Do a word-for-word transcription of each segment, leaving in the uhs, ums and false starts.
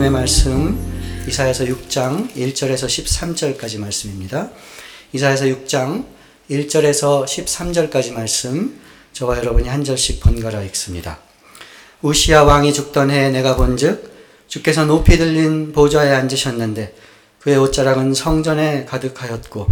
하나님의 말씀 이사야서 육 장 일 절에서 십삼 절까지 말씀입니다. 이사야서 육 장 일 절에서 십삼 절까지 말씀 저와 여러분이 한 절씩 번갈아 읽습니다. 우시야 왕이 죽던 해에 내가 본즉 주께서 높이 들린 보좌에 앉으셨는데 그의 옷자락은 성전에 가득하였고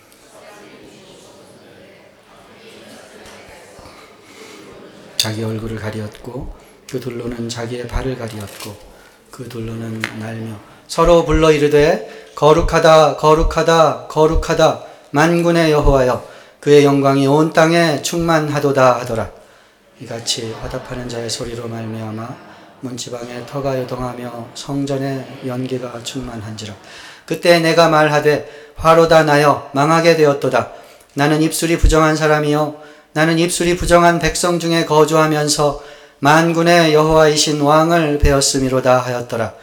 자기 얼굴을 가리었고 그 둘로는 자기의 발을 가리었고 그 둘로는 날며 서로 불러 이르되 거룩하다 거룩하다 거룩하다 만군의 여호와여 그의 영광이 온 땅에 충만하도다 하더라. 이같이 화답하는 자의 소리로 말미암아 문지방에 터가 요동하며 성전에 연기가 충만한지라. 그때 내가 말하되 화로다 나여 망하게 되었도다. 나는 입술이 부정한 사람이요 나는 입술이 부정한 백성 중에 거주하면서 만군의 여호와이신 왕을 배웠음이로다 하였더라.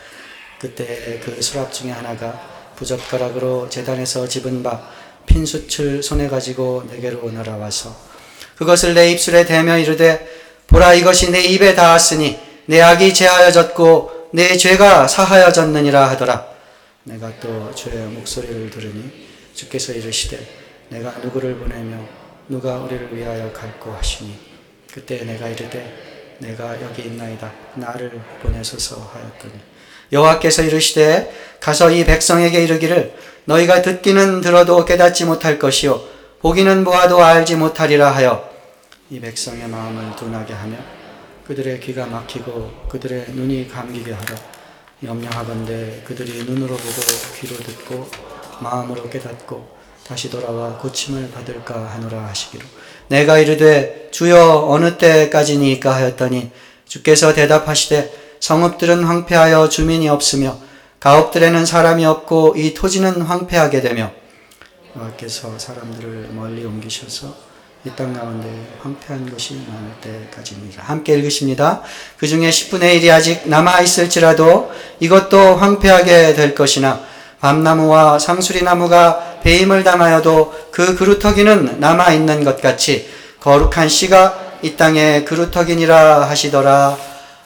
그때 그 수랍 중에 하나가 부젓가락으로 제단에서 집은 바 핀숯을 손에 가지고 내게로 날아와서 그것을 내 입술에 대며 이르되 보라 이것이 내 입에 닿았으니 내 악이 제하여졌고 내 죄가 사하여졌느니라 하더라. 내가 또 주의 목소리를 들으니 주께서 이르시되 내가 누구를 보내며 누가 우리를 위하여 갈고 하시니 그때 내가 이르되 내가 여기 있나이다 나를 보내소서 하였더니 여호와께서 이르시되 가서 이 백성에게 이르기를 너희가 듣기는 들어도 깨닫지 못할 것이요 보기는 보아도 알지 못하리라 하여 이 백성의 마음을 둔하게 하며 그들의 귀가 막히고 그들의 눈이 감기게 하라. 염려하건대 그들이 눈으로 보고 귀로 듣고 마음으로 깨닫고 다시 돌아와 고침을 받을까 하노라 하시기로. 내가 이르되 주여 어느 때까지니까 하였더니 주께서 대답하시되 성읍들은 황폐하여 주민이 없으며 가옥들에는 사람이 없고 이 토지는 황폐하게 되며 여호와께서 사람들을 멀리 옮기셔서 이 땅 가운데 황폐한 것이 많을 때까지니라. 함께 읽으십니다. 그 중에 십분의 일이 아직 남아있을지라도 이것도 황폐하게 될 것이나 밤나무와 상수리나무가 배임을 당하여도 그 그루터기는 남아있는 것 같이 거룩한 씨가 이 땅에 그루터기니라 하시더라.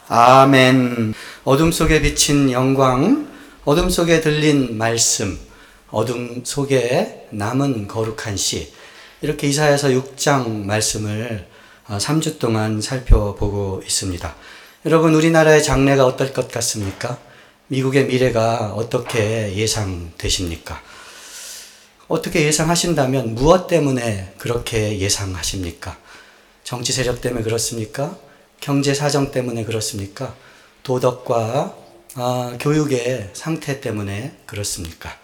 아멘. 어둠 속에 비친 영광, 어둠 속에 들린 말씀, 어둠 속에 남은 거룩한 씨, 이렇게 이사야서 육 장 말씀을 삼 주 동안 살펴보고 있습니다. 여러분, 우리나라의 장래가 어떨 것 같습니까? 미국의 미래가 어떻게 예상되십니까? 어떻게 예상하신다면 무엇 때문에 그렇게 예상하십니까? 정치 세력 때문에 그렇습니까? 경제 사정 때문에 그렇습니까? 도덕과 아, 교육의 상태 때문에 그렇습니까?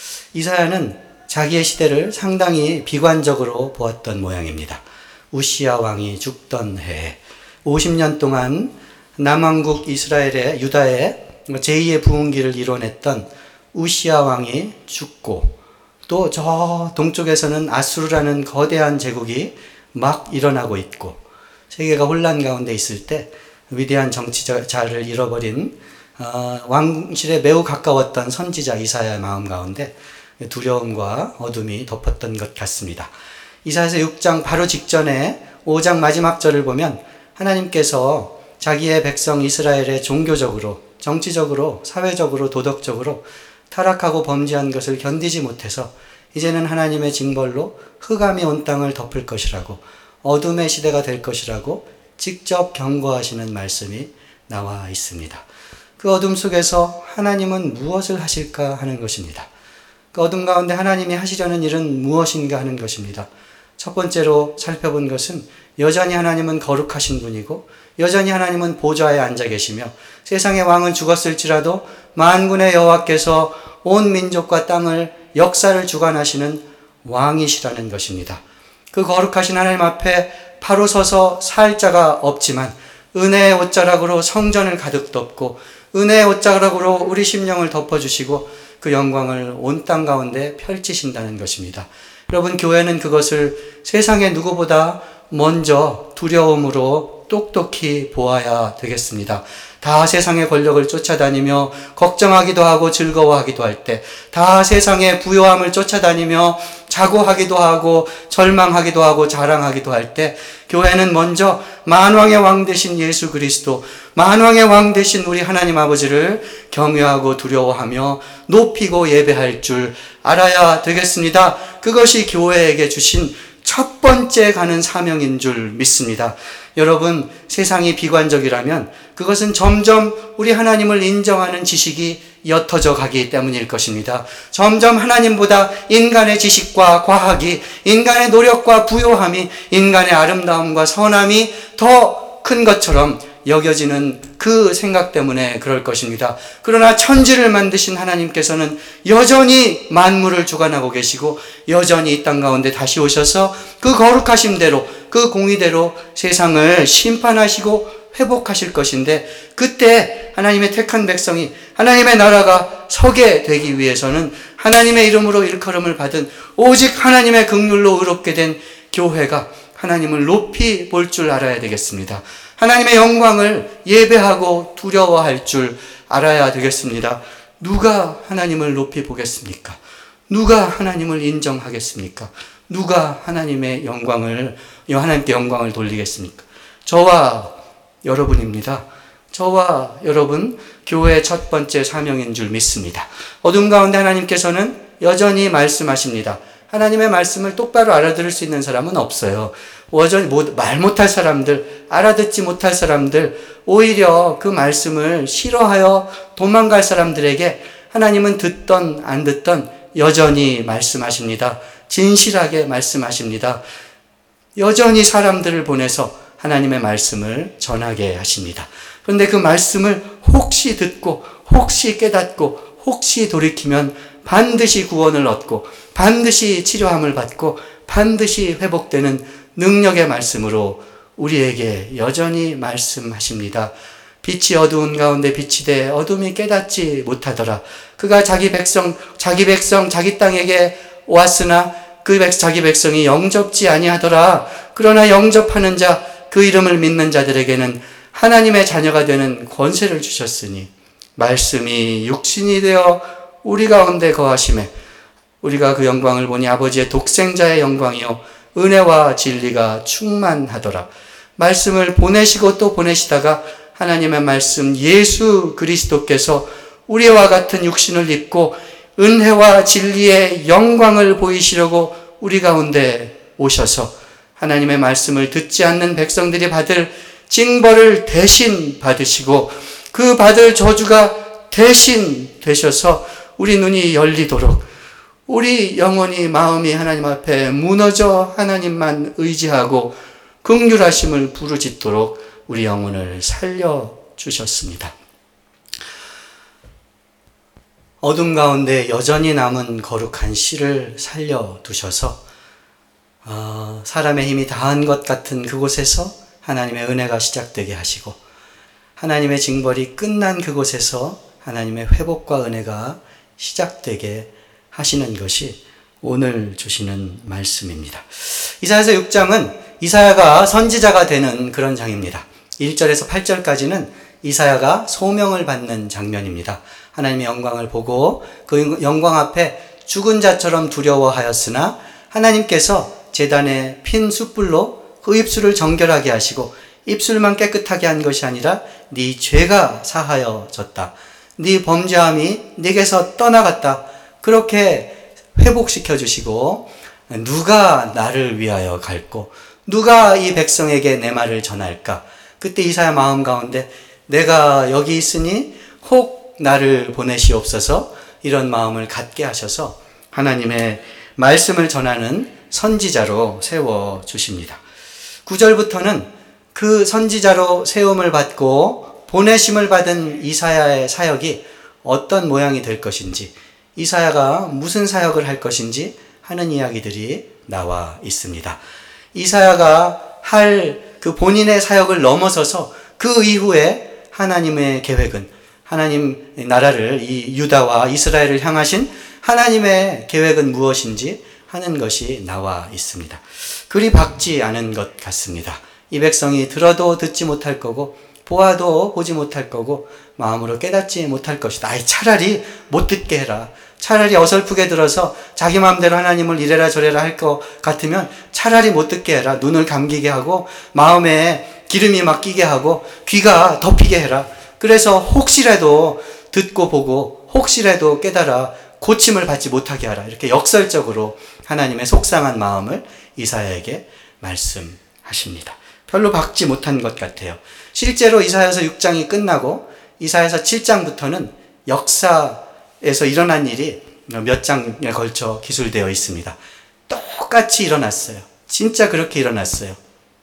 이사야는 자기의 시대를 상당히 비관적으로 보았던 모양입니다. 우시야 왕이 죽던 해에 오십 년 동안 남왕국 이스라엘의 유다의 제이의 부흥기를 이뤄냈던 우시야 왕이 죽고 또 저 동쪽에서는 아수르라는 거대한 제국이 막 일어나고 있고 세계가 혼란 가운데 있을 때 위대한 정치자를 잃어버린 어, 왕실에 매우 가까웠던 선지자 이사야의 마음 가운데 두려움과 어둠이 덮었던 것 같습니다. 이사야서 육 장 바로 직전에 오 장 마지막 절을 보면 하나님께서 자기의 백성 이스라엘의 종교적으로, 정치적으로, 사회적으로, 도덕적으로 타락하고 범죄한 것을 견디지 못해서 이제는 하나님의 징벌로 흑암이 온 땅을 덮을 것이라고, 어둠의 시대가 될 것이라고 직접 경고하시는 말씀이 나와 있습니다. 그 어둠 속에서 하나님은 무엇을 하실까 하는 것입니다. 그 어둠 가운데 하나님이 하시려는 일은 무엇인가 하는 것입니다. 첫 번째로 살펴본 것은 여전히 하나님은 거룩하신 분이고 여전히 하나님은 보좌에 앉아 계시며 세상의 왕은 죽었을지라도 만군의 여호와께서 온 민족과 땅을 역사를 주관하시는 왕이시라는 것입니다. 그 거룩하신 하나님 앞에 바로 서서 살 자가 없지만 은혜의 옷자락으로 성전을 가득 덮고 은혜의 옷자락으로 우리 심령을 덮어주시고 그 영광을 온 땅 가운데 펼치신다는 것입니다. 여러분, 교회는 그것을 세상의 누구보다 먼저 두려움으로 똑똑히 보아야 되겠습니다. 다 세상의 권력을 쫓아다니며 걱정하기도 하고 즐거워하기도 할 때, 다 세상의 부요함을 쫓아다니며 자고하기도 하고 절망하기도 하고 자랑하기도 할 때 교회는 먼저 만왕의 왕 되신 예수 그리스도, 만왕의 왕 되신 우리 하나님 아버지를 경외하고 두려워하며 높이고 예배할 줄 알아야 되겠습니다. 그것이 교회에게 주신 첫 번째 가는 사명인 줄 믿습니다. 여러분, 세상이 비관적이라면 그것은 점점 우리 하나님을 인정하는 지식이 옅어져 가기 때문일 것입니다. 점점 하나님보다 인간의 지식과 과학이, 인간의 노력과 부요함이, 인간의 아름다움과 선함이 더 큰 것처럼 여겨지는 그 생각 때문에 그럴 것입니다. 그러나 천지를 만드신 하나님께서는 여전히 만물을 주관하고 계시고 여전히 이 땅 가운데 다시 오셔서 그 거룩하심대로, 그 공의대로 세상을 심판하시고 회복하실 것인데, 그때 하나님의 택한 백성이, 하나님의 나라가 서게 되기 위해서는 하나님의 이름으로 일컬음을 받은 오직 하나님의 긍휼로 의롭게 된 교회가 하나님을 높이 볼 줄 알아야 되겠습니다. 하나님의 영광을 예배하고 두려워할 줄 알아야 되겠습니다. 누가 하나님을 높이 보겠습니까? 누가 하나님을 인정하겠습니까? 누가 하나님의 영광을, 하나님께 영광을 돌리겠습니까? 저와 여러분입니다. 저와 여러분, 교회의 첫 번째 사명인 줄 믿습니다. 어둠 가운데 하나님께서는 여전히 말씀하십니다. 하나님의 말씀을 똑바로 알아들을 수 있는 사람은 없어요. 여전히 말 못할 사람들, 알아듣지 못할 사람들, 오히려 그 말씀을 싫어하여 도망갈 사람들에게 하나님은 듣던 안 듣던 여전히 말씀하십니다. 진실하게 말씀하십니다. 여전히 사람들을 보내서 하나님의 말씀을 전하게 하십니다. 그런데 그 말씀을 혹시 듣고 혹시 깨닫고 혹시 돌이키면 반드시 구원을 얻고 반드시 치료함을 받고 반드시 회복되는 능력의 말씀으로 우리에게 여전히 말씀하십니다. 빛이 어두운 가운데 빛이 돼 어둠이 깨닫지 못하더라. 그가 자기 백성, 자기 백성, 자기 땅에게 왔으나 그 백, 자기 백성이 영접지 아니하더라. 그러나 영접하는 자, 그 이름을 믿는 자들에게는 하나님의 자녀가 되는 권세를 주셨으니 말씀이 육신이 되어 우리 가운데 거하심에 우리가 그 영광을 보니 아버지의 독생자의 영광이요 은혜와 진리가 충만하더라. 말씀을 보내시고 또 보내시다가 하나님의 말씀 예수 그리스도께서 우리와 같은 육신을 입고 은혜와 진리의 영광을 보이시려고 우리 가운데 오셔서 하나님의 말씀을 듣지 않는 백성들이 받을 징벌을 대신 받으시고 그 받을 저주가 대신 되셔서 우리 눈이 열리도록, 우리 영혼이 마음이 하나님 앞에 무너져 하나님만 의지하고 긍휼하심을 부르짖도록 우리 영혼을 살려주셨습니다. 어둠 가운데 여전히 남은 거룩한 씨를 살려두셔서 어, 사람의 힘이 다한 것 같은 그곳에서 하나님의 은혜가 시작되게 하시고 하나님의 징벌이 끝난 그곳에서 하나님의 회복과 은혜가 시작되게 하시는 것이 오늘 주시는 말씀입니다. 이사야서 육 장은 이사야가 선지자가 되는 그런 장입니다. 일 절에서 팔 절까지는 이사야가 소명을 받는 장면입니다. 하나님의 영광을 보고 그 영광 앞에 죽은 자처럼 두려워하였으나 하나님께서 제단에 핀 숯불로 그 입술을 정결하게 하시고 입술만 깨끗하게 한 것이 아니라 네 죄가 사하여졌다. 네 범죄함이 네게서 떠나갔다. 그렇게 회복시켜 주시고 누가 나를 위하여 갈고 누가 이 백성에게 내 말을 전할까? 그때 이사야 마음 가운데 내가 여기 있으니 혹 나를 보내시옵소서 이런 마음을 갖게 하셔서 하나님의 말씀을 전하는 선지자로 세워주십니다. 구 절부터는 그 선지자로 세움을 받고 보내심을 받은 이사야의 사역이 어떤 모양이 될 것인지, 이사야가 무슨 사역을 할 것인지 하는 이야기들이 나와 있습니다. 이사야가 할 그 본인의 사역을 넘어서서 그 이후에 하나님의 계획은, 하나님 나라를, 이 유다와 이스라엘을 향하신 하나님의 계획은 무엇인지 하는 것이 나와 있습니다. 그리 밝지 않은 것 같습니다. 이 백성이 들어도 듣지 못할 거고 보아도 보지 못할 거고 마음으로 깨닫지 못할 것이다. 아이 차라리 못 듣게 해라. 차라리 어설프게 들어서 자기 마음대로 하나님을 이래라 저래라 할 것 같으면 차라리 못 듣게 해라. 눈을 감기게 하고 마음에 기름이 막 끼게 하고 귀가 덮이게 해라. 그래서 혹시라도 듣고 보고 혹시라도 깨달아 고침을 받지 못하게 하라. 이렇게 역설적으로 하나님의 속상한 마음을 이사야에게 말씀하십니다. 별로 받지 못한 것 같아요. 실제로 이사야서 육 장이 끝나고 이사야서 칠 장부터는 역사에서 일어난 일이 몇 장에 걸쳐 기술되어 있습니다. 똑같이 일어났어요. 진짜 그렇게 일어났어요.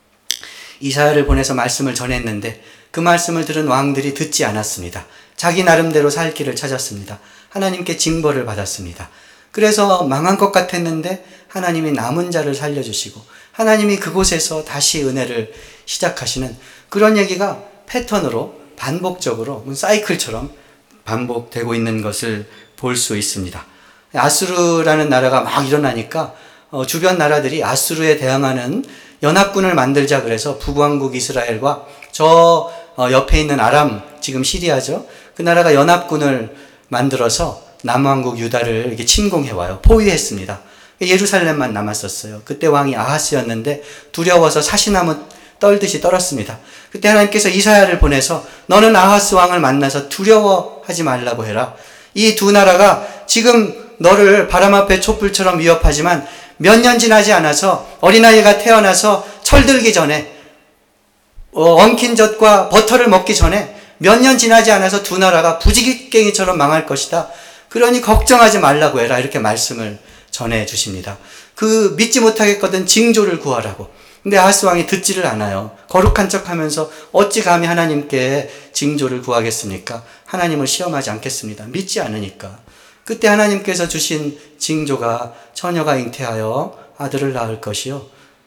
이사야를 보내서 말씀을 전했는데 그 말씀을 들은 왕들이 듣지 않았습니다. 자기 나름대로 살 길을 찾았습니다. 하나님께 징벌을 받았습니다. 그래서 망한 것 같았는데 하나님이 남은 자를 살려주시고 하나님이 그곳에서 다시 은혜를 시작하시는 그런 얘기가 패턴으로 반복적으로 사이클처럼 반복되고 있는 것을 볼 수 있습니다. 아수르라는 나라가 막 일어나니까 어, 주변 나라들이 아수르에 대항하는 연합군을 만들자 그래서 북왕국 이스라엘과 저 어, 옆에 있는 아람, 지금 시리아죠. 그 나라가 연합군을 만들어서 남왕국 유다를 이렇게 침공해와요. 포위했습니다. 예루살렘만 남았었어요. 그때 왕이 아하스였는데 두려워서 사시나무 떨듯이 떨었습니다. 그때 하나님께서 이사야를 보내서 너는 아하스 왕을 만나서 두려워하지 말라고 해라. 이 두 나라가 지금 너를 바람 앞에 촛불처럼 위협하지만 몇 년 지나지 않아서 어린아이가 태어나서 철들기 전에 어, 엉킨 젖과 버터를 먹기 전에 몇 년 지나지 않아서 두 나라가 부지기깽이처럼 망할 것이다. 그러니 걱정하지 말라고 해라. 이렇게 말씀을 전해 주십니다. 그 믿지 못하겠거든 징조를 구하라고. 근데 아하스 왕이 듣지를 않아요. 거룩한 척하면서 어찌 감히 하나님께 징조를 구하겠습니까? 하나님을 시험하지 않겠습니다. 믿지 않으니까. 그때 하나님께서 주신 징조가 처녀가 잉태하여 아들을 낳을 것이요.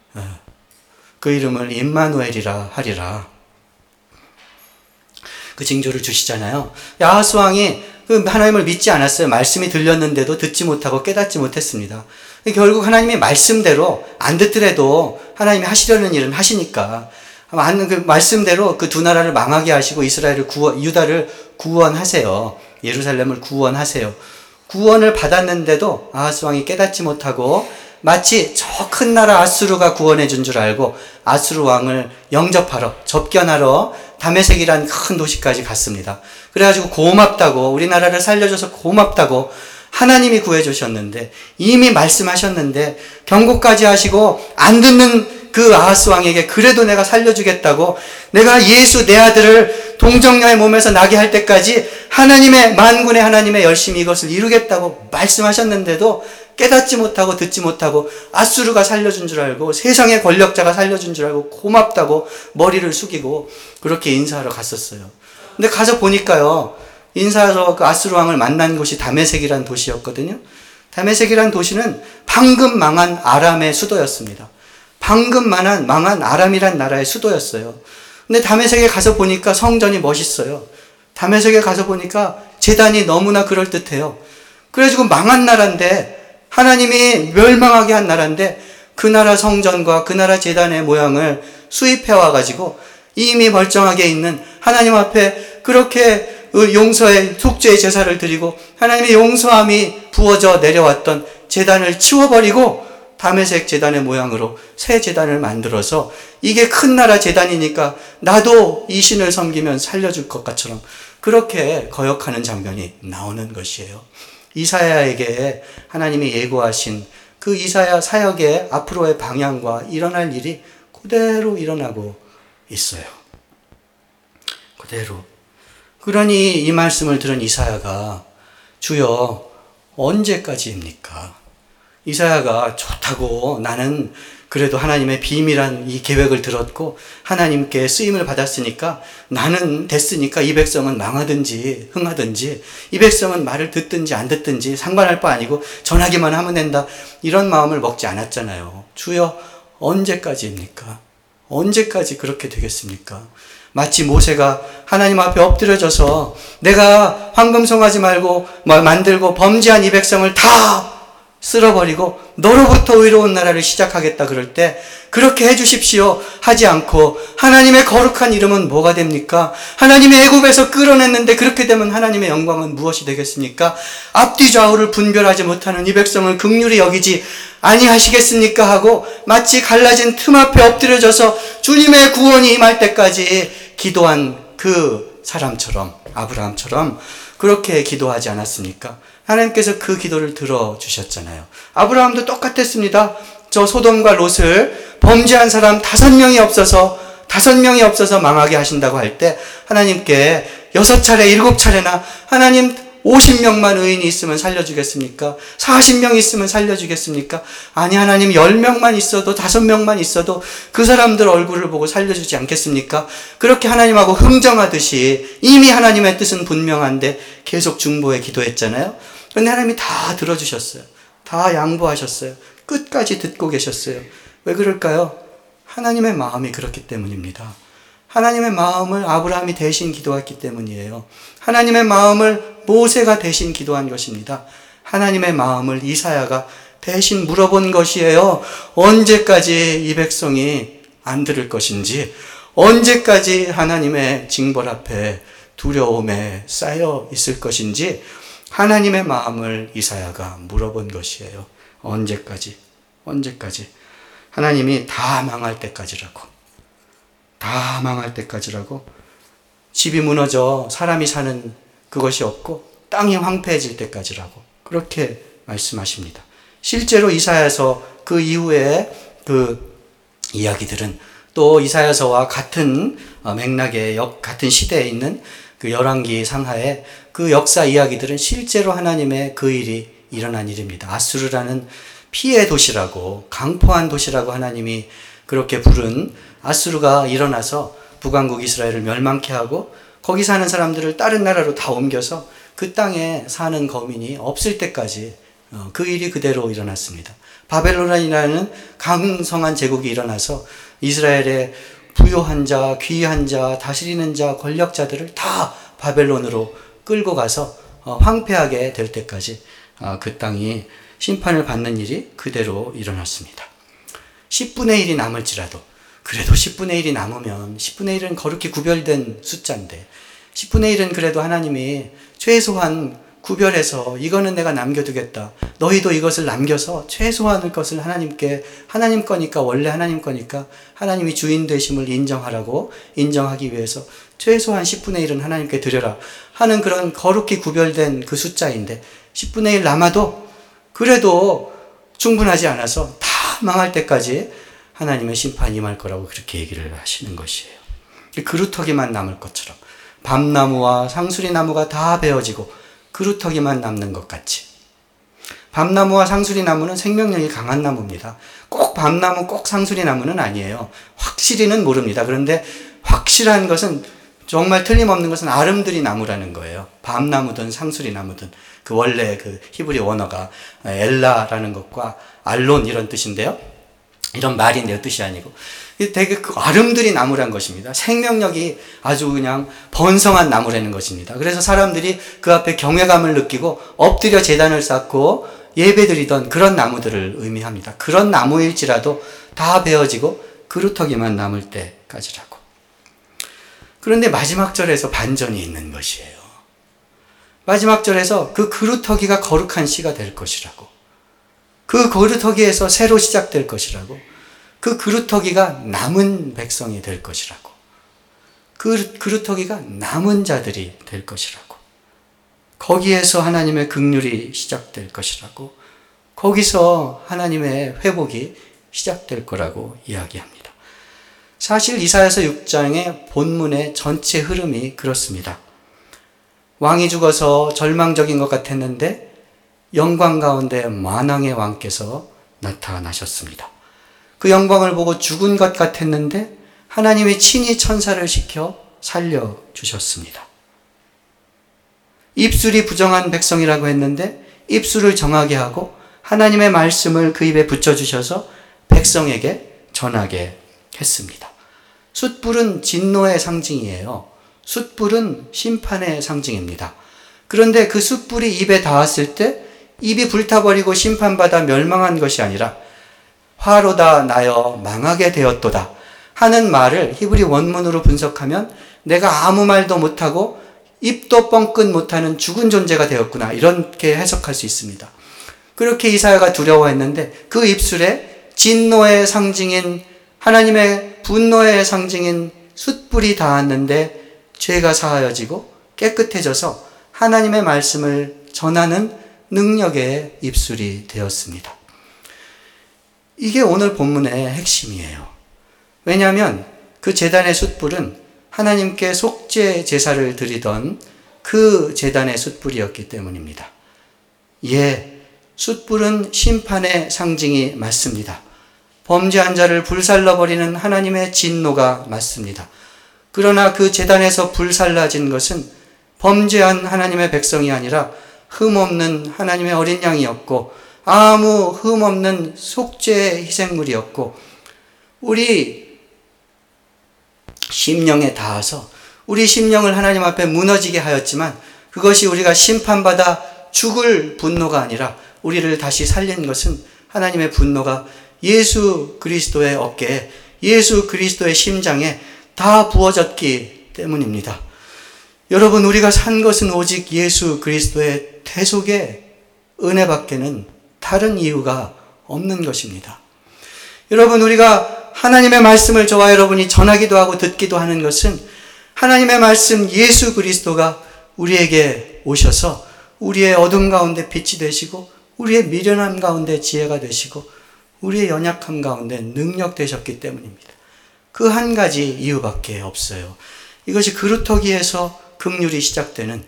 그 이름을 임마누엘이라 하리라. 그 징조를 주시잖아요. 아하스 왕이 그 하나님을 믿지 않았어요. 말씀이 들렸는데도 듣지 못하고 깨닫지 못했습니다. 결국 하나님의 말씀대로 안 듣더라도 하나님이 하시려는 일은 하시니까 그 말씀대로 그 두 나라를 망하게 하시고 이스라엘을 구원, 유다를 구원하세요. 예루살렘을 구원하세요. 구원을 받았는데도 아하스 왕이 깨닫지 못하고 마치 저 큰 나라 아수르가 구원해 준 줄 알고 아수르 왕을 영접하러 접견하러 다메섹이란 큰 도시까지 갔습니다. 그래가지고 고맙다고 우리나라를 살려줘서 고맙다고 하나님이 구해주셨는데 이미 말씀하셨는데 경고까지 하시고 안 듣는 그 아하스 왕에게 그래도 내가 살려주겠다고 내가 예수 내 아들을 동정녀의 몸에서 나게 할 때까지 하나님의 만군의 하나님의 열심히 이것을 이루겠다고 말씀하셨는데도 깨닫지 못하고 듣지 못하고 아수르가 살려준 줄 알고 세상의 권력자가 살려준 줄 알고 고맙다고 머리를 숙이고 그렇게 인사하러 갔었어요. 근데 가서 보니까요. 인사하러 그 아수르 왕을 만난 곳이 다메섹이라는 도시였거든요. 다메섹이라는 도시는 방금 망한 아람의 수도였습니다. 방금 망한, 망한 아람이란 나라의 수도였어요. 근데 다메섹에 가서 보니까 성전이 멋있어요. 다메섹에 가서 보니까 제단이 너무나 그럴듯해요. 그래가지고 망한 나라인데 하나님이 멸망하게 한 나라인데 그 나라 성전과 그 나라 제단의 모양을 수입해 와가지고 이미 멀쩡하게 있는 하나님 앞에 그렇게 용서의 속죄의 제사를 드리고 하나님의 용서함이 부어져 내려왔던 제단을 치워버리고 다메섹 제단의 모양으로 새 제단을 만들어서 이게 큰 나라 제단이니까 나도 이 신을 섬기면 살려줄 것처럼 그렇게 거역하는 장면이 나오는 것이에요. 이사야에게 하나님이 예고하신 그 이사야 사역의 앞으로의 방향과 일어날 일이 그대로 일어나고 있어요. 그대로. 그러니 이 말씀을 들은 이사야가 주여 언제까지입니까? 이사야가 좋다고 나는 그래도 하나님의 비밀한 이 계획을 들었고 하나님께 쓰임을 받았으니까 나는 됐으니까 이 백성은 망하든지 흥하든지 이 백성은 말을 듣든지 안 듣든지 상관할 바 아니고 전하기만 하면 된다. 이런 마음을 먹지 않았잖아요. 주여 언제까지입니까? 언제까지 그렇게 되겠습니까? 마치 모세가 하나님 앞에 엎드려져서 내가 황금송아지 말고 만들고 범죄한 이 백성을 다 쓸어버리고 너로부터 의로운 나라를 시작하겠다 그럴 때 그렇게 해주십시오 하지 않고 하나님의 거룩한 이름은 뭐가 됩니까? 하나님의 애굽에서 끌어냈는데 그렇게 되면 하나님의 영광은 무엇이 되겠습니까? 앞뒤 좌우를 분별하지 못하는 이 백성을 긍휼히 여기지 아니하시겠습니까? 하고 마치 갈라진 틈 앞에 엎드려져서 주님의 구원이 임할 때까지 기도한 그 사람처럼, 아브라함처럼 그렇게 기도하지 않았습니까? 하나님께서 그 기도를 들어주셨잖아요. 아브라함도 똑같았습니다. 저 소돔과 롯을 범죄한 사람 다섯 명이 없어서 다섯 명이 없어서 망하게 하신다고 할 때 하나님께 여섯 차례 일곱 차례나 하나님 오십 명만 의인이 있으면 살려주겠습니까? 사십 명 있으면 살려주겠습니까? 아니 하나님 열 명만 있어도 다섯 명만 있어도 그 사람들 얼굴을 보고 살려주지 않겠습니까? 그렇게 하나님하고 흥정하듯이 이미 하나님의 뜻은 분명한데 계속 중보에 기도했잖아요. 그런데 하나님이 다 들어주셨어요. 다 양보하셨어요. 끝까지 듣고 계셨어요. 왜 그럴까요? 하나님의 마음이 그렇기 때문입니다. 하나님의 마음을 아브라함이 대신 기도했기 때문이에요. 하나님의 마음을 모세가 대신 기도한 것입니다. 하나님의 마음을 이사야가 대신 물어본 것이에요. 언제까지 이 백성이 안 들을 것인지, 언제까지 하나님의 징벌 앞에 두려움에 쌓여 있을 것인지 하나님의 마음을 이사야가 물어본 것이에요. 언제까지? 언제까지? 하나님이 다 망할 때까지라고. 다 망할 때까지라고. 집이 무너져 사람이 사는 그것이 없고 땅이 황폐해질 때까지라고. 그렇게 말씀하십니다. 실제로 이사야서 그 이후에 그 이야기들은 또 이사야서와 같은 맥락의 역, 같은 시대에 있는 그 열왕기 상하의 그 역사 이야기들은 실제로 하나님의 그 일이 일어난 일입니다. 아수르라는 피해 도시라고, 강포한 도시라고 하나님이 그렇게 부른 아수르가 일어나서 북왕국 이스라엘을 멸망케 하고 거기 사는 사람들을 다른 나라로 다 옮겨서 그 땅에 사는 거민이 없을 때까지 그 일이 그대로 일어났습니다. 바벨론이라는 강성한 제국이 일어나서 이스라엘의 부요한 자, 귀한 자, 다스리는 자, 권력자들을 다 바벨론으로 끌고 가서 황폐하게 될 때까지 그 땅이 심판을 받는 일이 그대로 일어났습니다. 십분의 일이 남을지라도, 그래도 십분의 일이 남으면 십분의 일은 거룩히 구별된 숫자인데 십분의 일은 그래도 하나님이 최소한 구별해서 이거는 내가 남겨두겠다. 너희도 이것을 남겨서 최소한의 것을 하나님께, 하나님 거니까, 원래 하나님 거니까 하나님이 주인 되심을 인정하라고 인정하기 위해서 최소한 십분의 일은 하나님께 드려라 하는 그런 거룩히 구별된 그 숫자인데 십분의 일 남아도 그래도 충분하지 않아서 다 망할 때까지 하나님의 심판이 임할 거라고 그렇게 얘기를 하시는 것이에요. 그루터기만 남을 것처럼 밤나무와 상수리나무가 다 베어지고 그루터기만 남는 것 같이. 밤나무와 상수리나무는 생명력이 강한 나무입니다. 꼭 밤나무, 꼭 상수리나무는 아니에요. 확실히는 모릅니다. 그런데 확실한 것은, 정말 틀림없는 것은 아름드리 나무라는 거예요. 밤나무든 상수리나무든. 그 원래 그 히브리 원어가 엘라라는 것과 알론 이런 뜻인데요. 이런 말인데요. 뜻이 아니고. 되게 그 아름드리 나무란 것입니다. 생명력이 아주 그냥 번성한 나무라는 것입니다. 그래서 사람들이 그 앞에 경외감을 느끼고 엎드려 제단을 쌓고 예배드리던 그런 나무들을 의미합니다. 그런 나무일지라도 다 베어지고 그루터기만 남을 때까지라고. 그런데 마지막 절에서 반전이 있는 것이에요. 마지막 절에서 그 그루터기가 거룩한 씨가 될 것이라고. 그 그루터기에서 새로 시작될 것이라고. 그 그루터기가 남은 백성이 될 것이라고. 그 그루터기가 남은 자들이 될 것이라고. 거기에서 하나님의 긍휼이 시작될 것이라고. 거기서 하나님의 회복이 시작될 거라고 이야기합니다. 사실 이사야서 육 장의 본문의 전체 흐름이 그렇습니다. 왕이 죽어서 절망적인 것 같았는데 영광 가운데 만왕의 왕께서 나타나셨습니다. 그 영광을 보고 죽은 것 같았는데 하나님이 친히 천사를 시켜 살려주셨습니다. 입술이 부정한 백성이라고 했는데 입술을 정하게 하고 하나님의 말씀을 그 입에 붙여주셔서 백성에게 전하게 했습니다. 숫불은 진노의 상징이에요. 숫불은 심판의 상징입니다. 그런데 그 숫불이 입에 닿았을 때 입이 불타버리고 심판받아 멸망한 것이 아니라 화로다 나여 망하게 되었도다 하는 말을 히브리 원문으로 분석하면 내가 아무 말도 못하고 입도 뻥끗 못하는 죽은 존재가 되었구나, 이렇게 해석할 수 있습니다. 그렇게 이사야가 두려워했는데 그 입술에 진노의 상징인, 하나님의 분노의 상징인 숯불이 닿았는데 죄가 사하여지고 깨끗해져서 하나님의 말씀을 전하는 능력의 입술이 되었습니다. 이게 오늘 본문의 핵심이에요. 왜냐하면 그 제단의 숯불은 하나님께 속죄 제사를 드리던 그 제단의 숯불이었기 때문입니다. 예, 숯불은 심판의 상징이 맞습니다. 범죄한 자를 불살라버리는 하나님의 진노가 맞습니다. 그러나 그 제단에서 불살라진 것은 범죄한 하나님의 백성이 아니라 흠없는 하나님의 어린 양이었고 아무 흠없는 속죄의 희생물이었고, 우리 심령에 닿아서 우리 심령을 하나님 앞에 무너지게 하였지만 그것이 우리가 심판받아 죽을 분노가 아니라 우리를 다시 살린 것은 하나님의 분노가 예수 그리스도의 어깨에, 예수 그리스도의 심장에 다 부어졌기 때문입니다. 여러분, 우리가 산 것은 오직 예수 그리스도의 대속의 은혜밖에는 다른 이유가 없는 것입니다. 여러분, 우리가 하나님의 말씀을 저와 여러분이 전하기도 하고 듣기도 하는 것은 하나님의 말씀 예수 그리스도가 우리에게 오셔서 우리의 어둠 가운데 빛이 되시고 우리의 미련함 가운데 지혜가 되시고 우리의 연약함 가운데 능력 되셨기 때문입니다. 그 한 가지 이유밖에 없어요. 이것이 그루터기에서 긍휼이 시작되는,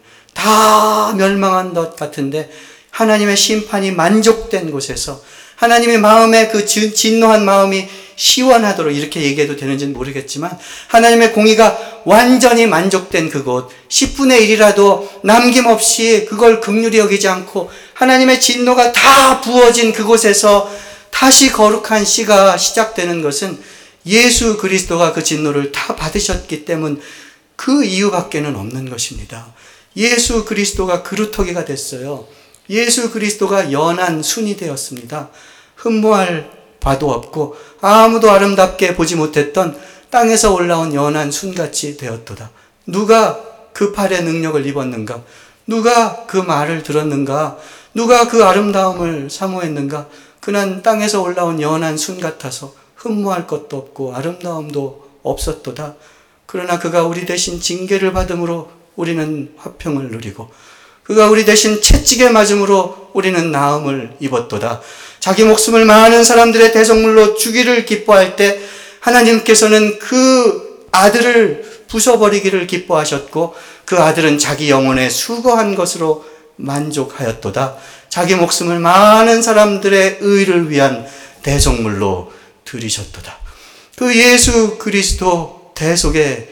다 멸망한 것 같은데 하나님의 심판이 만족된 곳에서 하나님의 마음에 그 진노한 마음이 시원하도록, 이렇게 얘기해도 되는지는 모르겠지만 하나님의 공의가 완전히 만족된 그곳, 십분의 일이라도 남김없이 그걸 긍휼히 여기지 않고 하나님의 진노가 다 부어진 그곳에서 다시 거룩한 씨가 시작되는 것은 예수 그리스도가 그 진노를 다 받으셨기 때문, 그 이유밖에는 없는 것입니다. 예수 그리스도가 그루터기가 됐어요. 예수 그리스도가 연한 순이 되었습니다. 흠모할 바도 없고 아무도 아름답게 보지 못했던 땅에서 올라온 연한 순같이 되었도다. 누가 그 팔의 능력을 입었는가? 누가 그 말을 들었는가? 누가 그 아름다움을 사모했는가? 그는 땅에서 올라온 연한 순 같아서 흠모할 것도 없고 아름다움도 없었도다. 그러나 그가 우리 대신 징계를 받음으로 우리는 화평을 누리고 그가 우리 대신 채찍에 맞음으로 우리는 나음을 입었도다. 자기 목숨을 많은 사람들의 대속물로 주기를 기뻐할 때 하나님께서는 그 아들을 부숴버리기를 기뻐하셨고 그 아들은 자기 영혼에 수거한 것으로 만족하였도다. 자기 목숨을 많은 사람들의 의를 위한 대속물로 드리셨도다. 그 예수 그리스도 대속의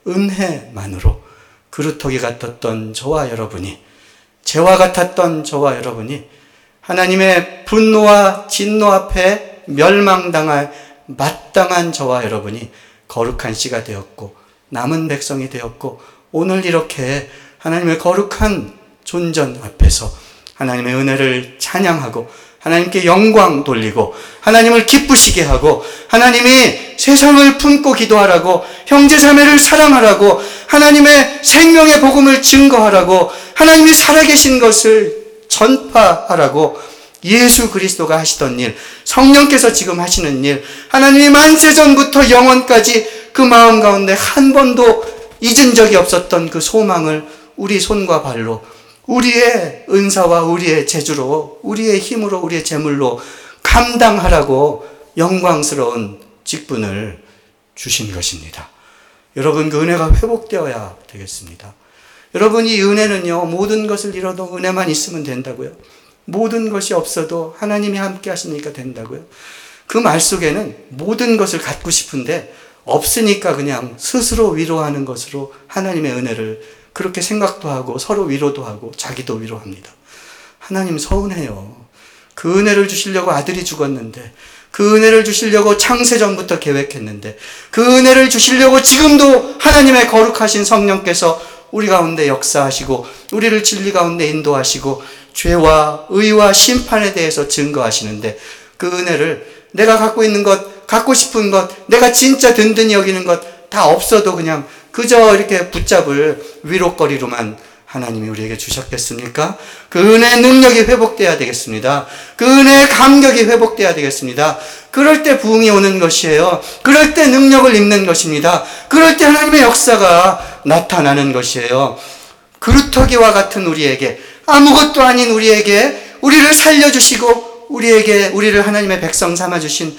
은혜만으로 그루터기 같았던 저와 여러분이, 재와 같았던 저와 여러분이 하나님의 분노와 진노 앞에 멸망당할 마땅한 저와 여러분이 거룩한 씨가 되었고 남은 백성이 되었고, 오늘 이렇게 하나님의 거룩한 존전 앞에서 하나님의 은혜를 찬양하고 하나님께 영광 돌리고 하나님을 기쁘시게 하고 하나님이 세상을 품고 기도하라고, 형제자매를 사랑하라고, 하나님의 생명의 복음을 증거하라고, 하나님이 살아계신 것을 전파하라고, 예수 그리스도가 하시던 일, 성령께서 지금 하시는 일, 하나님이 만세전부터 영원까지 그 마음 가운데 한 번도 잊은 적이 없었던 그 소망을 우리 손과 발로, 우리의 은사와 우리의 재주로, 우리의 힘으로, 우리의 재물로 감당하라고 영광스러운 직분을 주신 것입니다. 여러분, 그 은혜가 회복되어야 되겠습니다. 여러분, 이 은혜는요, 모든 것을 잃어도 은혜만 있으면 된다고요. 모든 것이 없어도 하나님이 함께 하시니까 된다고요. 그 말 속에는 모든 것을 갖고 싶은데 없으니까 그냥 스스로 위로하는 것으로 하나님의 은혜를 그렇게 생각도 하고 서로 위로도 하고 자기도 위로합니다. 하나님 서운해요. 그 은혜를 주시려고 아들이 죽었는데, 그 은혜를 주시려고 창세전부터 계획했는데, 그 은혜를 주시려고 지금도 하나님의 거룩하신 성령께서 우리 가운데 역사하시고 우리를 진리 가운데 인도하시고 죄와 의와 심판에 대해서 증거하시는데 그 은혜를 내가 갖고 있는 것, 갖고 싶은 것, 내가 진짜 든든히 여기는 것 다 없어도 그냥 그저 이렇게 붙잡을 위로거리로만 하나님이 우리에게 주셨겠습니까? 그 은혜의 능력이 회복돼야 되겠습니다. 그 은혜의 감격이 회복돼야 되겠습니다. 그럴 때 부흥이 오는 것이에요. 그럴 때 능력을 입는 것입니다. 그럴 때 하나님의 역사가 나타나는 것이에요. 그루터기와 같은 우리에게, 아무것도 아닌 우리에게 우리를 살려주시고 우리에게, 우리를 하나님의 백성 삼아주신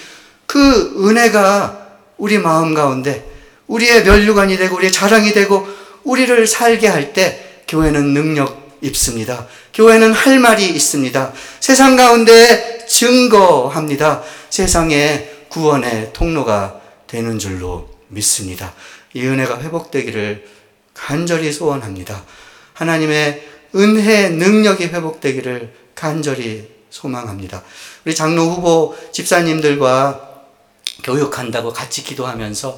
그 은혜가 우리 마음 가운데 우리의 면류관이 되고 우리의 자랑이 되고 우리를 살게 할 때 교회는 능력 입습니다. 교회는 할 말이 있습니다. 세상 가운데 증거합니다. 세상의 구원의 통로가 되는 줄로 믿습니다. 이 은혜가 회복되기를 간절히 소원합니다. 하나님의 은혜 능력이 회복되기를 간절히 소망합니다. 우리 장로 후보 집사님들과 교육한다고 같이 기도하면서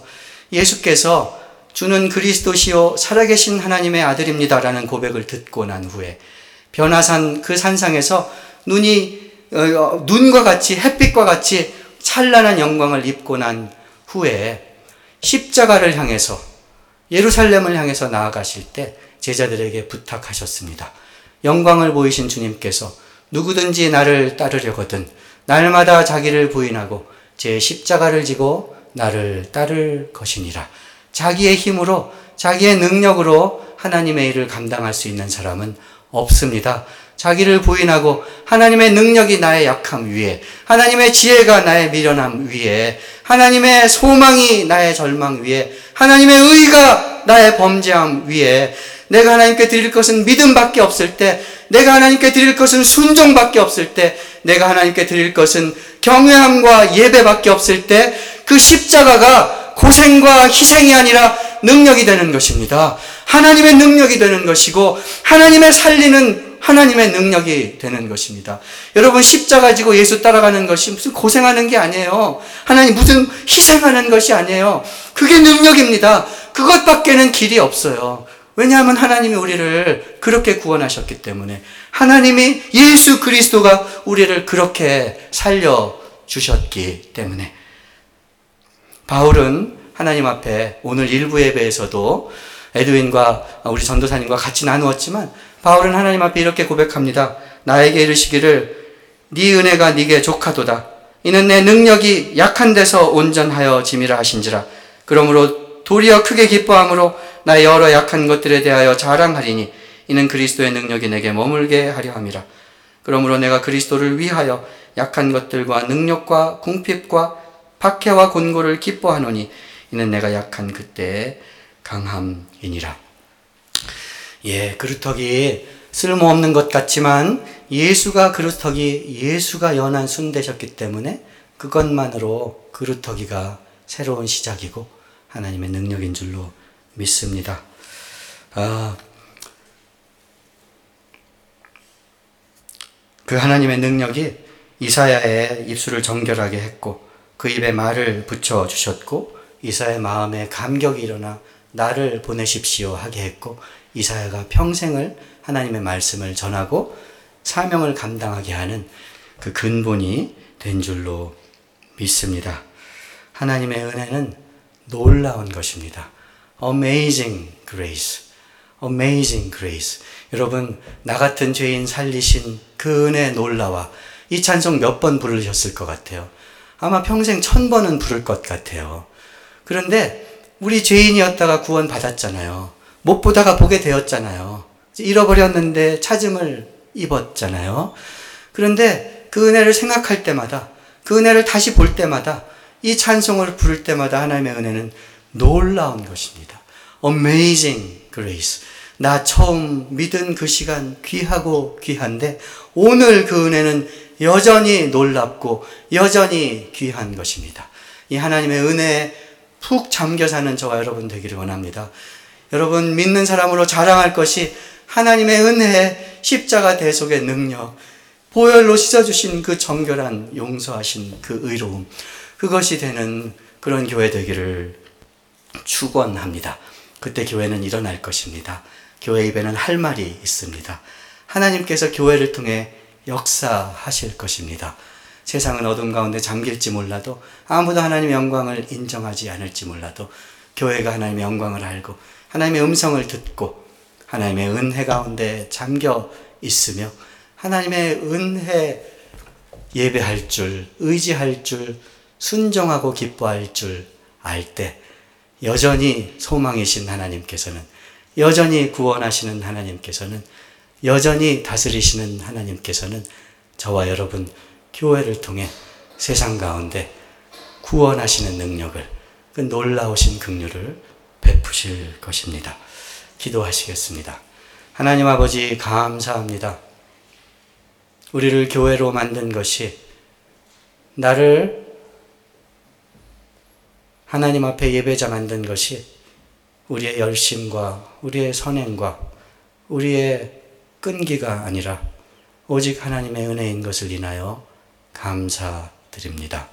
예수께서 주는 그리스도시요 살아계신 하나님의 아들입니다라는 고백을 듣고 난 후에 변화산 그 산상에서 눈이 어, 눈과 같이 햇빛과 같이 찬란한 영광을 입고 난 후에 십자가를 향해서 예루살렘을 향해서 나아가실 때 제자들에게 부탁하셨습니다. 영광을 보이신 주님께서 누구든지 나를 따르려거든 날마다 자기를 부인하고 제 십자가를 지고 나를 따를 것이니라. 자기의 힘으로 자기의 능력으로 하나님의 일을 감당할 수 있는 사람은 없습니다. 자기를 부인하고 하나님의 능력이 나의 약함 위에, 하나님의 지혜가 나의 미련함 위에, 하나님의 소망이 나의 절망 위에, 하나님의 의가 나의 범죄함 위에, 내가 하나님께 드릴 것은 믿음밖에 없을 때, 내가 하나님께 드릴 것은 순종밖에 없을 때, 내가 하나님께 드릴 것은 경외함과 예배밖에 없을 때 그 십자가가 고생과 희생이 아니라 능력이 되는 것입니다. 하나님의 능력이 되는 것이고 하나님의 살리는 하나님의 능력이 되는 것입니다. 여러분 십자가 지고 예수 따라가는 것이 무슨 고생하는 게 아니에요. 하나님 무슨 희생하는 것이 아니에요. 그게 능력입니다. 그것밖에는 길이 없어요. 왜냐하면 하나님이 우리를 그렇게 구원하셨기 때문에, 하나님이 예수 그리스도가 우리를 그렇게 살려주셨기 때문에. 바울은 하나님 앞에 오늘 일부 예배에서도 에드윈과 우리 전도사님과 같이 나누었지만 바울은 하나님 앞에 이렇게 고백합니다. 나에게 이르시기를 네 은혜가 네게 족하도다. 이는 내 능력이 약한 데서 온전하여 짐이라 하신지라. 그러므로 도리어 크게 기뻐함으로 나의 여러 약한 것들에 대하여 자랑하리니 이는 그리스도의 능력이 내게 머물게 하려 함이라. 그러므로 내가 그리스도를 위하여 약한 것들과 능력과 궁핍과 박해와 곤고를 기뻐하노니 이는 내가 약한 그때의 강함이니라. 예, 그루터기 쓸모없는 것 같지만 예수가 그루터기, 예수가 연한 순 되셨기 때문에 그것만으로 그루터기가 새로운 시작이고 하나님의 능력인 줄로 믿습니다. 아, 그 하나님의 능력이 이사야의 입술을 정결하게 했고 그 입에 말을 붙여주셨고 이사야의 마음에 감격이 일어나 나를 보내십시오 하게 했고 이사야가 평생을 하나님의 말씀을 전하고 사명을 감당하게 하는 그 근본이 된 줄로 믿습니다. 하나님의 은혜는 놀라운 것입니다. Amazing grace. Amazing grace. 여러분, 나 같은 죄인 살리신 그 은혜 놀라와 이 찬송 몇 번 부르셨을 것 같아요. 아마 평생 천 번은 부를 것 같아요. 그런데 우리 죄인이었다가 구원 받았잖아요. 못 보다가 보게 되었잖아요. 잃어버렸는데 찾음을 입었잖아요. 그런데 그 은혜를 생각할 때마다, 그 은혜를 다시 볼 때마다, 이 찬송을 부를 때마다 하나님의 은혜는 놀라운 것입니다. Amazing grace. 나 처음 믿은 그 시간 귀하고 귀한데 오늘 그 은혜는 여전히 놀랍고 여전히 귀한 것입니다. 이 하나님의 은혜에 푹 잠겨 사는 저와 여러분 되기를 원합니다. 여러분 믿는 사람으로 자랑할 것이 하나님의 은혜의 십자가 대속의 능력, 보혈로 씻어주신 그 정결한 용서하신 그 의로움, 그것이 되는 그런 교회 되기를 축원합니다. 그때 교회는 일어날 것입니다. 교회 입에는 할 말이 있습니다. 하나님께서 교회를 통해 역사하실 것입니다. 세상은 어둠 가운데 잠길지 몰라도, 아무도 하나님의 영광을 인정하지 않을지 몰라도, 교회가 하나님의 영광을 알고 하나님의 음성을 듣고 하나님의 은혜 가운데 잠겨 있으며 하나님의 은혜 예배할 줄, 의지할 줄, 순종하고 기뻐할 줄 알 때 여전히 소망이신 하나님께서는, 여전히 구원하시는 하나님께서는, 여전히 다스리시는 하나님께서는 저와 여러분 교회를 통해 세상 가운데 구원하시는 능력을, 그 놀라우신 긍휼을 베푸실 것입니다. 기도하시겠습니다. 하나님 아버지, 감사합니다. 우리를 교회로 만든 것이, 나를 하나님 앞에 예배자 만든 것이 우리의 열심과 우리의 선행과 우리의 끈기가 아니라 오직 하나님의 은혜인 것을 인하여 감사드립니다.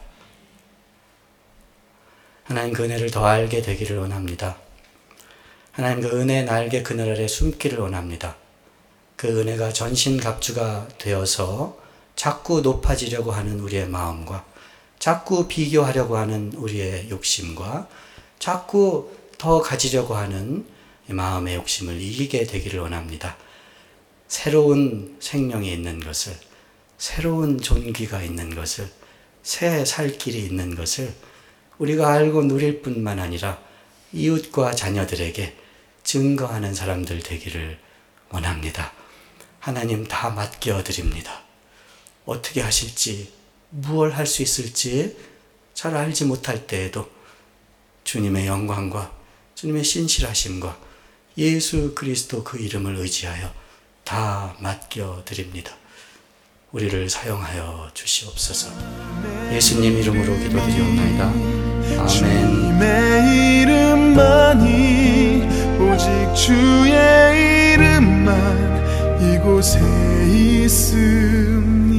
하나님, 그 은혜를 더 알게 되기를 원합니다. 하나님, 그 은혜의 날개 그늘 아래 숨기를 원합니다. 그 은혜가 전신갑주가 되어서 자꾸 높아지려고 하는 우리의 마음과, 자꾸 비교하려고 하는 우리의 욕심과, 자꾸 더 가지려고 하는 마음의 욕심을 이기게 되기를 원합니다. 새로운 생명이 있는 것을, 새로운 존귀가 있는 것을, 새 살 길이 있는 것을 우리가 알고 누릴 뿐만 아니라 이웃과 자녀들에게 증거하는 사람들 되기를 원합니다. 하나님, 다 맡겨드립니다. 어떻게 하실지, 무엇을 할 수 있을지 잘 알지 못할 때에도 주님의 영광과 주님의 신실하심과 예수 그리스도 그 이름을 의지하여 다 맡겨드립니다. 우리를 사용하여 주시옵소서. 예수님 이름으로 기도드리옵나이다. 아멘. 주님의 이름만이, 오직 주의 이름만 이곳에 있음.